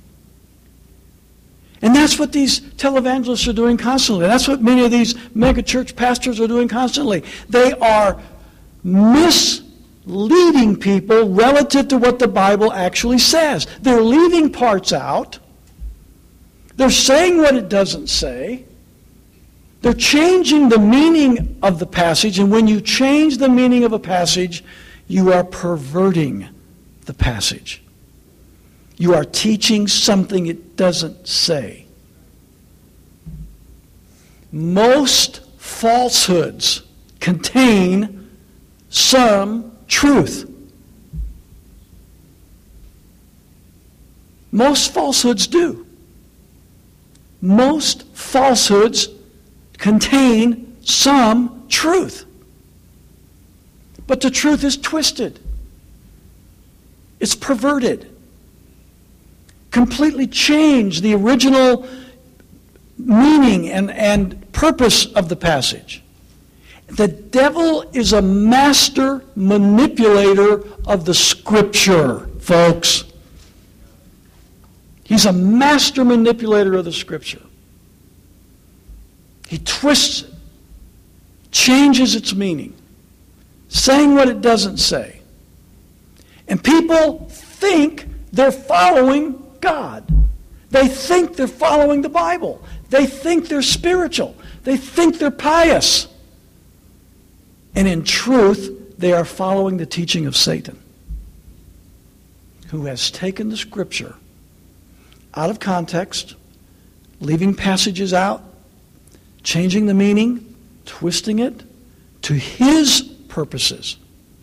And that's what these televangelists are doing constantly. That's what many of these megachurch pastors are doing constantly. They are misleading people relative to what the Bible actually says. They're leaving parts out. They're saying what it doesn't say. They're changing the meaning of the passage. And when you change the meaning of a passage, you are perverting the passage. You are teaching something it doesn't say. Most falsehoods contain some truth. Most falsehoods do. Most falsehoods contain some truth. But the truth is twisted. It's perverted. Completely change the original meaning and, and purpose of the passage. The devil is a master manipulator of the Scripture, folks. He's a master manipulator of the Scripture. He twists it, changes its meaning, saying what it doesn't say. And people think they're following God. They think they're following the Bible. They think they're spiritual. They think they're pious. And in truth, they are following the teaching of Satan, who has taken the Scripture out of context, leaving passages out, changing the meaning, twisting it to his purposes.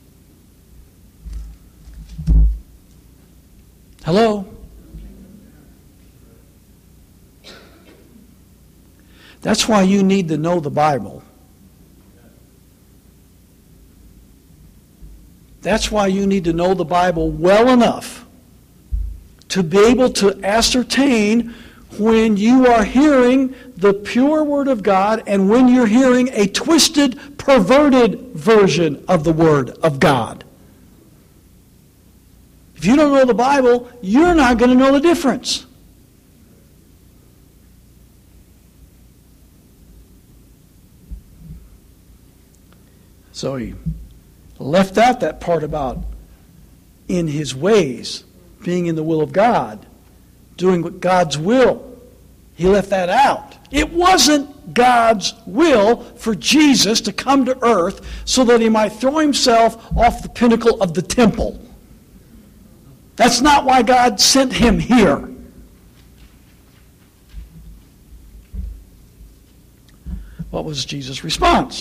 Hello? That's why you need to know the Bible. That's why you need to know the Bible well enough to be able to ascertain when you are hearing the pure Word of God and when you're hearing a twisted, perverted version of the Word of God. If you don't know the Bible, you're not going to know the difference. So he left out that part about in his ways, being in the will of God, doing what God's will. He left that out. It wasn't God's will for Jesus to come to earth so that he might throw himself off the pinnacle of the temple. That's not why God sent him here. What was Jesus' response?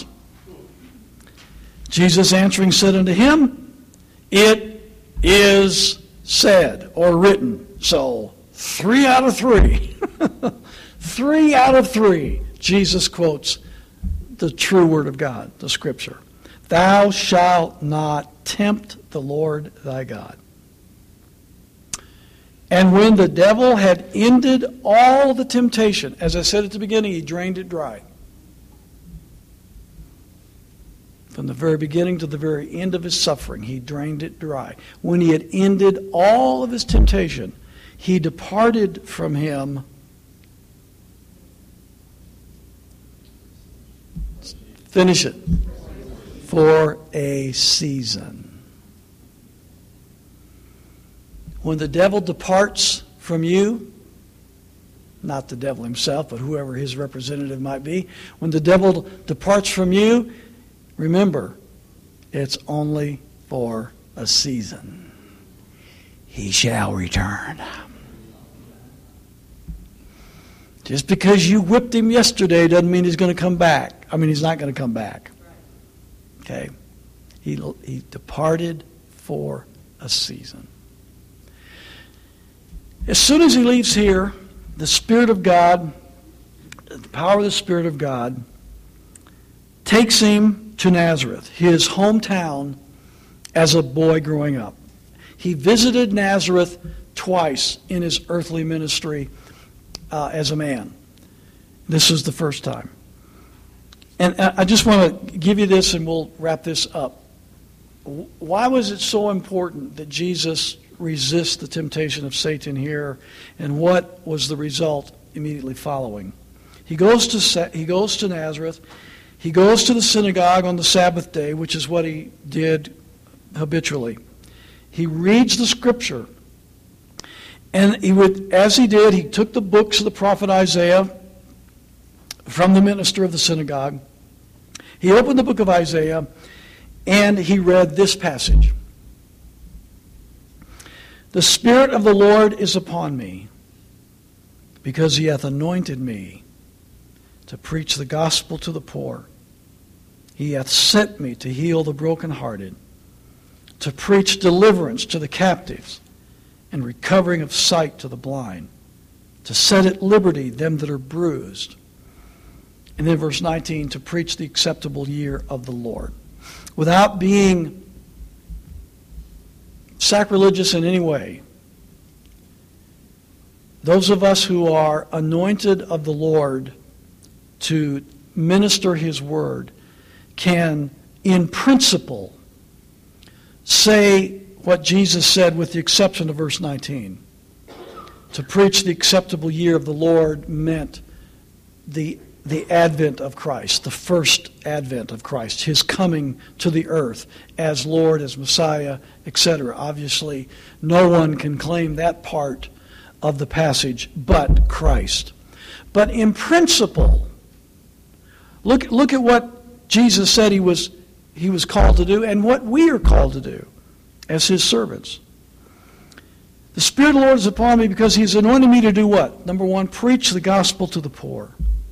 Jesus answering said unto him, "It is said," or written. So, three out of three. Three out of three. Jesus quotes the true Word of God, the Scripture. "Thou shalt not tempt the Lord thy God." And when the devil had ended all the temptation, as I said at the beginning, he drained it dry. From the very beginning to the very end of his suffering, he drained it dry. When he had ended all of his temptation, he departed from him. Finish it. For a season. When the devil departs from you, not the devil himself, but whoever his representative might be, when the devil departs from you, remember, it's only for a season. He shall return. Just because you whipped him yesterday doesn't mean he's going to come back. I mean, he's not going to come back. Okay? He, he departed for a season. As soon as he leaves here, the Spirit of God, the power of the Spirit of God, takes him to Nazareth, his hometown, as a boy growing up. He visited Nazareth twice in his earthly ministry uh, as a man. This is the first time. And I just want to give you this and we'll wrap this up. Why was it so important that Jesus resist the temptation of Satan here, and what was the result immediately following? He goes to he goes to Nazareth. He goes to the synagogue on the Sabbath day, which is what he did habitually. He reads the Scripture, and he would, as he did, he took the books of the prophet Isaiah from the minister of the synagogue. He opened the book of Isaiah, and he read this passage. "The Spirit of the Lord is upon me, because he hath anointed me to preach the gospel to the poor. He hath sent me to heal the brokenhearted, to preach deliverance to the captives, and recovering of sight to the blind, to set at liberty them that are bruised." And then verse nineteen, "to preach the acceptable year of the Lord." Without being sacrilegious in any way, those of us who are anointed of the Lord to minister His Word can, in principle, say what Jesus said with the exception of verse nineteen. To preach the acceptable year of the Lord meant the the advent of Christ, the first advent of Christ, His coming to the earth as Lord, as Messiah, et cetera. Obviously, no one can claim that part of the passage, but Christ. But in principle, look, look at what Jesus said he was, he was called to do and what we are called to do as his servants. The Spirit of the Lord is upon me because he's anointed me to do what? Number one, preach the gospel to the poor.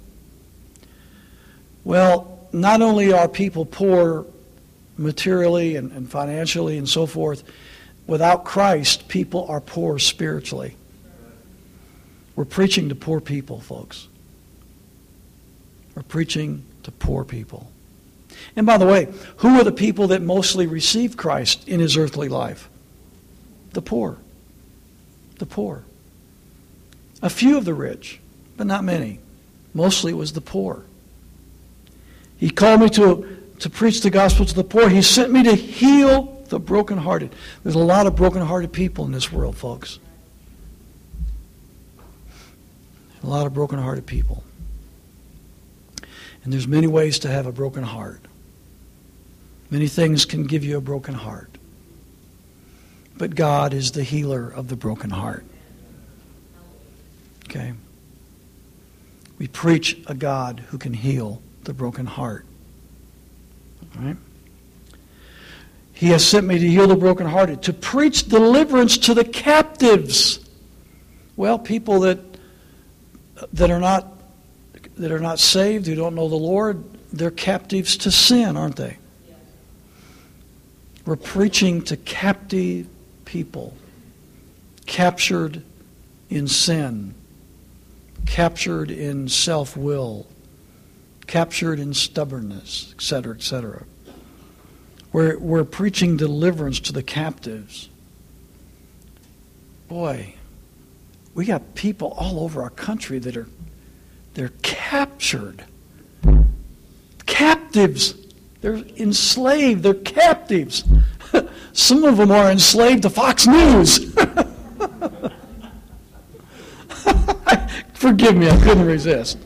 Well, not only are people poor materially and, and financially and so forth, without Christ, people are poor spiritually. We're preaching to poor people, folks. We're preaching to poor people. And by the way, who are the people that mostly received Christ in his earthly life? The poor. The poor. A few of the rich, but not many. Mostly it was the poor. He called me to, to preach the gospel to the poor. He sent me to heal the brokenhearted. There's a lot of brokenhearted people in this world, folks. A lot of brokenhearted people. And there's many ways to have a broken heart. Many things can give you a broken heart. But God is the healer of the broken heart. Okay? We preach a God who can heal the broken heart. All right? He has sent me to heal the brokenhearted, to preach deliverance to the captives. Well, people that that are not that are not saved, who don't know the Lord, they're captives to sin, aren't they? We're preaching to captive people, captured in sin, captured in self-will, captured in stubbornness, et cetera, et cetera. We're, we're preaching deliverance to the captives. Boy, we got people all over our country that are they're captured. Captives. They're enslaved. They're captives. Some of them are enslaved to Fox News. Forgive me, I couldn't resist.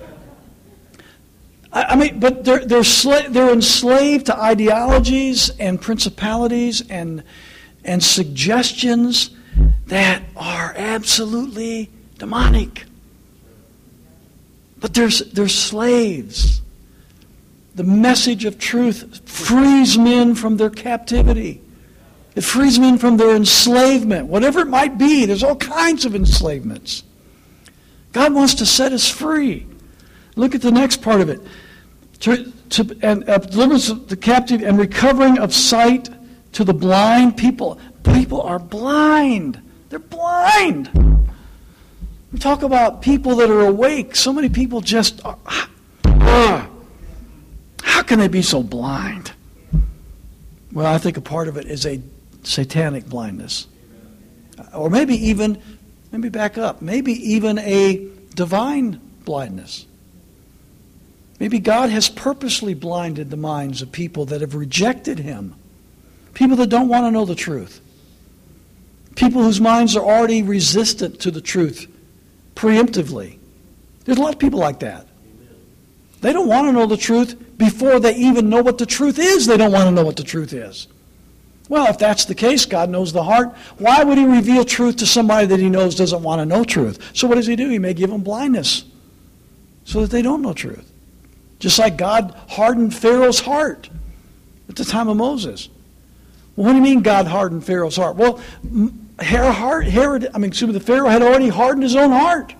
I, I mean, but they're they're sla- they're enslaved to ideologies and principalities and and suggestions that are absolutely demonic. But they're, they're slaves. The message of truth frees men from their captivity. It frees men from their enslavement. Whatever it might be, there's all kinds of enslavements. God wants to set us free. Look at the next part of it. To, to, and uh, deliverance of the captive and recovering of sight to the blind. People, people are blind. They're blind. We talk about people that are awake. So many people just are, uh, how can they be so blind? Well, I think a part of it is a satanic blindness. Or maybe even, let me back up, maybe even a divine blindness. Maybe God has purposely blinded the minds of people that have rejected Him. People that don't want to know the truth. People whose minds are already resistant to the truth preemptively. There's a lot of people like that. They don't want to know the truth before they even know what the truth is. They don't want to know what the truth is. Well, if that's the case, God knows the heart. Why would He reveal truth to somebody that He knows doesn't want to know truth? So what does He do? He may give them blindness so that they don't know truth. Just like God hardened Pharaoh's heart at the time of Moses. Well, what do you mean God hardened Pharaoh's heart? Well, Herod, Herod, I mean, excuse me, the Pharaoh had already hardened his own heart.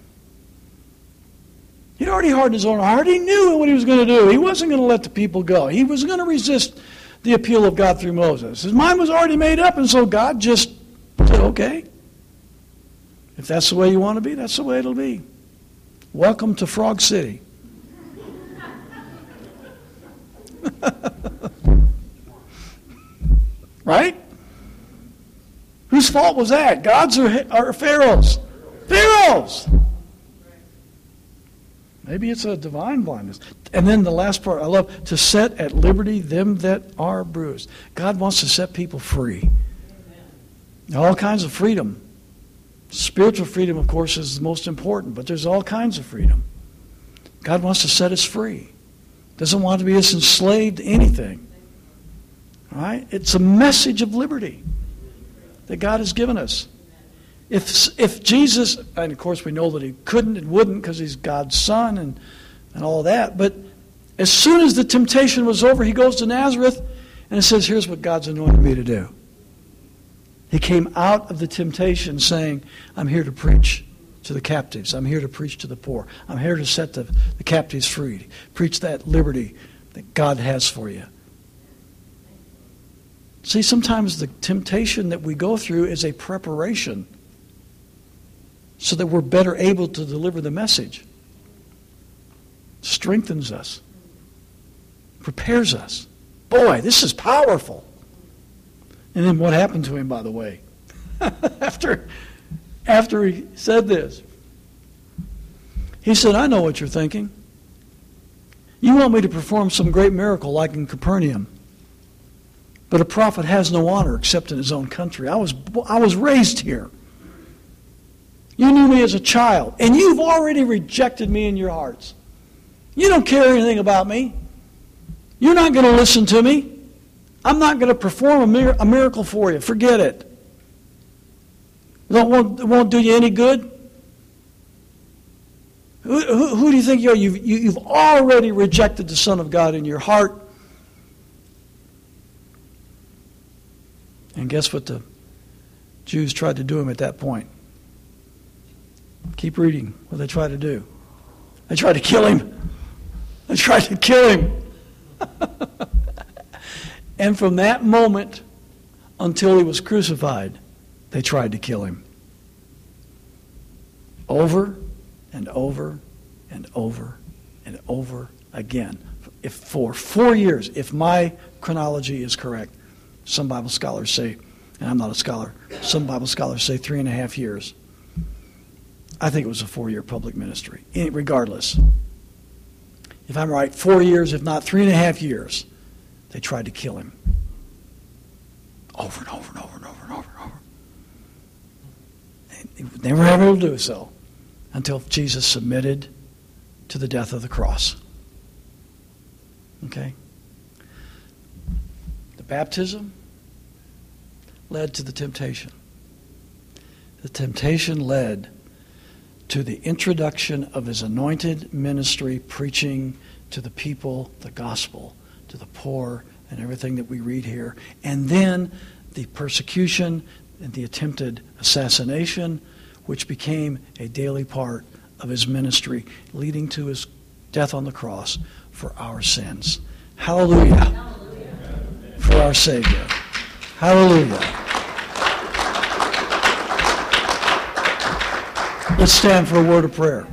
He'd already hardened his own heart. He knew what he was going to do. He wasn't going to let the people go. He was going to resist the appeal of God through Moses. His mind was already made up, and so God just said, okay. If that's the way you want to be, that's the way it'll be. Welcome to Frog City. Right? Whose fault was that? God's or, or Pharaoh's? Pharaoh's! Maybe it's a divine blindness. And then the last part, I love, to set at liberty them that are bruised. God wants to set people free. All kinds of freedom. Spiritual freedom, of course, is the most important, but there's all kinds of freedom. God wants to set us free. Doesn't want to be us enslaved to anything. All right? It's a message of liberty that God has given us. If, if Jesus, and of course we know that he couldn't and wouldn't because he's God's son and, and all that, but as soon as the temptation was over, he goes to Nazareth and it says, here's what God's anointed me to do. He came out of the temptation saying, I'm here to preach to the captives. I'm here to preach to the poor. I'm here to set the, the captives free. Preach that liberty that God has for you. See, sometimes the temptation that we go through is a preparation so that we're better able to deliver the message. Strengthens us. Prepares us. Boy, this is powerful. And then what happened to him, by the way? after, after he said this, he said, I know what you're thinking. You want me to perform some great miracle like in Capernaum. But a prophet has no honor except in his own country. I was, I was raised here. You knew me as a child, and you've already rejected me in your hearts. You don't care anything about me. You're not going to listen to me. I'm not going to perform a, mir- a miracle for you. Forget it. It won't, it won't do you any good. Who, who, who do you think you are? You've, you, you've already rejected the Son of God in your heart. And guess what the Jews tried to do him at that point? Keep reading what they tried to do. They tried to kill him. They tried to kill him. And from that moment until he was crucified, they tried to kill him. Over and over and over and over again. If for four years, if my chronology is correct, some Bible scholars say, and I'm not a scholar, some Bible scholars say three and a half years. I think it was a four-year public ministry. Regardless. If I'm right, four years, if not three and a half years, they tried to kill him. Over and over and over and over and over and over. And they were able to do so until Jesus submitted to the death of the cross. Okay? The baptism led to the temptation. The temptation led to the introduction of his anointed ministry, preaching to the people the gospel, to the poor, and everything that we read here. And then the persecution and the attempted assassination, which became a daily part of his ministry, leading to his death on the cross for our sins. Hallelujah. Hallelujah. For our Savior. Hallelujah. Let's stand for a word of prayer.